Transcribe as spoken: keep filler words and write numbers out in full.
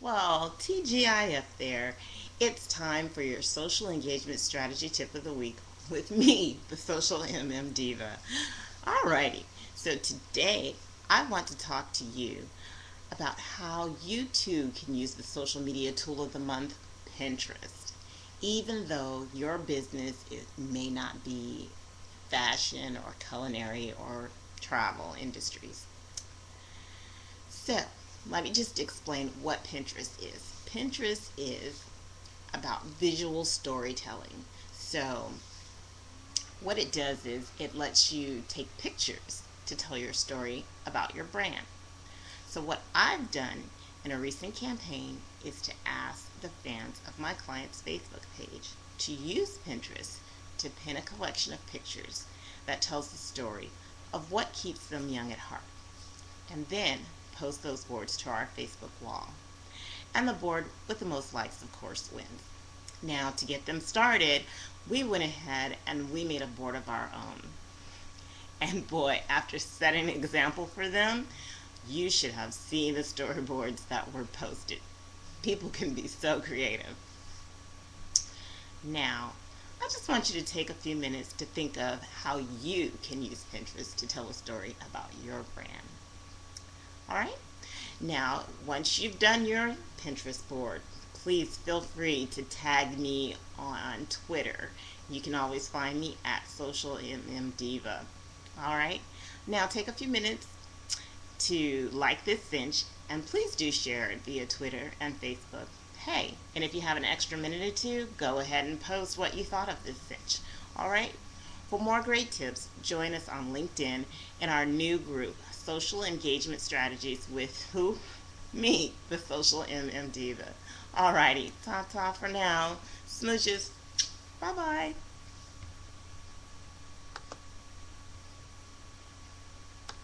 Well, T G I F there. It's time for your social engagement strategy tip of the week with me, the Social M M Diva. Alrighty, so today I want to talk to you about how you too can use the social media tool of the month, Pinterest. Even though your business it may not be fashion or culinary or travel industries. So, let me just explain what Pinterest is. Pinterest is about visual storytelling. So, what it does is it lets you take pictures to tell your story about your brand. So, what I've done in a recent campaign is to ask the fans of my client's Facebook page to use Pinterest to pin a collection of pictures that tells the story of what keeps them young at heart, and then post those boards to our Facebook wall. And the board with the most likes, of course, wins. Now, to get them started, we went ahead and we made a board of our own. And boy, after setting an example for them, you should have seen the storyboards that were posted. People can be so creative. Now, I just want you to take a few minutes to think of how you can use Pinterest to tell a story about your brand. Alright? Now, once you've done your Pinterest board, please feel free to tag me on Twitter. You can always find me at Social M M Diva. Alright? Now, take a few minutes to like this cinch, and please do share it via Twitter and Facebook. Hey, and if you have an extra minute or two, go ahead and post what you thought of this cinch. Alright? For more great tips, join us on LinkedIn in our new group, Social Engagement Strategies with who? Me, the Social M M Diva. Alrighty, ta-ta for now. Smooches. Bye-bye.